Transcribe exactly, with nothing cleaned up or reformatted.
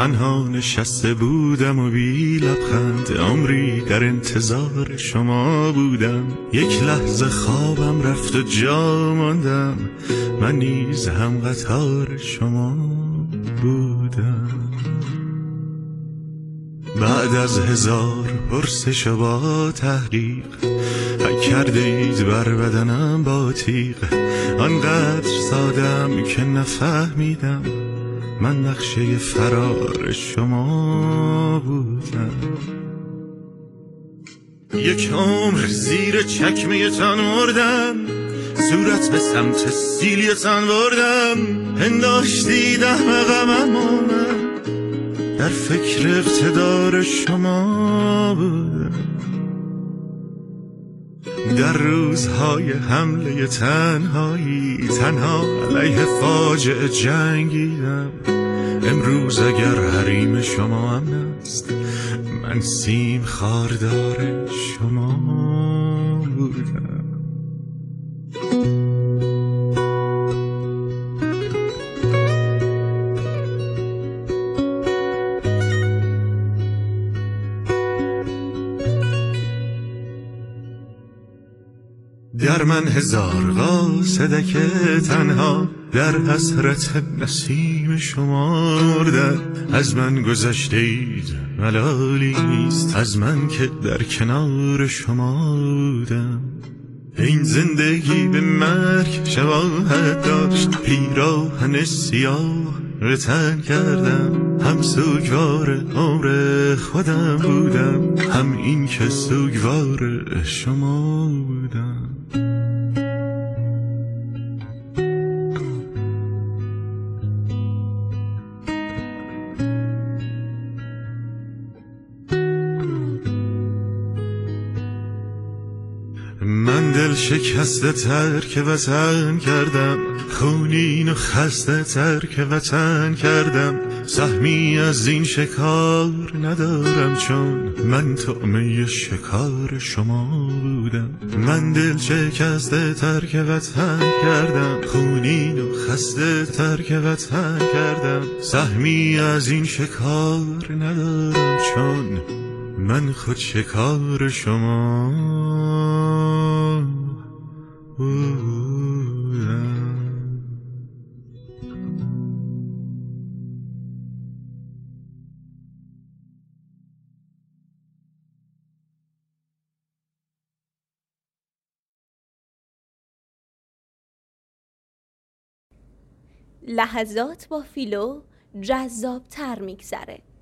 تنها نشسته بودم و بی لبخند، عمری در انتظار شما بودم. یک لحظه خوابم رفت و جا ماندم، من نیز هم قطار شما بودم. بعد از هزار پرسش و با تحقیق، حک کرده اید بر بدنم با تیغ. آنقدر سادم که نفهمیدم، من نقشه فرار شما بودم. یک عمر زیر چکمه تان مردم، صورت به سمت سیلیتان بردم. پنداشتید احمقم اما من در فکر اقتدار شما بودم. در روزهای حمله تنهایی، تنها علیه فاجعه جنگیدم. امروز اگر حریم شما امن است، من سیم خاردار شما بودم. در من هزار قاصده که تنها در حسرت نسیم شما مردن. از من گذشته اید ملالی نیست، از من که در کنار شما بودم. این زندگی به مرگ شباهت داشت، پیراهن سیاه به تن کردم. هم سوگوار عمر خودم بودم، هم این که سوگوار شما بودم. من دل شکسته ترک وطن کردم، خونین و خسته ترک وطن کردم. سهمی از این شکار ندارم، چون من طعمه شکار شما بودم. من دل شکسته ترک وطن کردم، خونین و خسته ترک وطن کردم. سهمی از این شکار ندارم، چون من خود شکار شما بودم. لحظات با فیلو جذاب تر میگذره.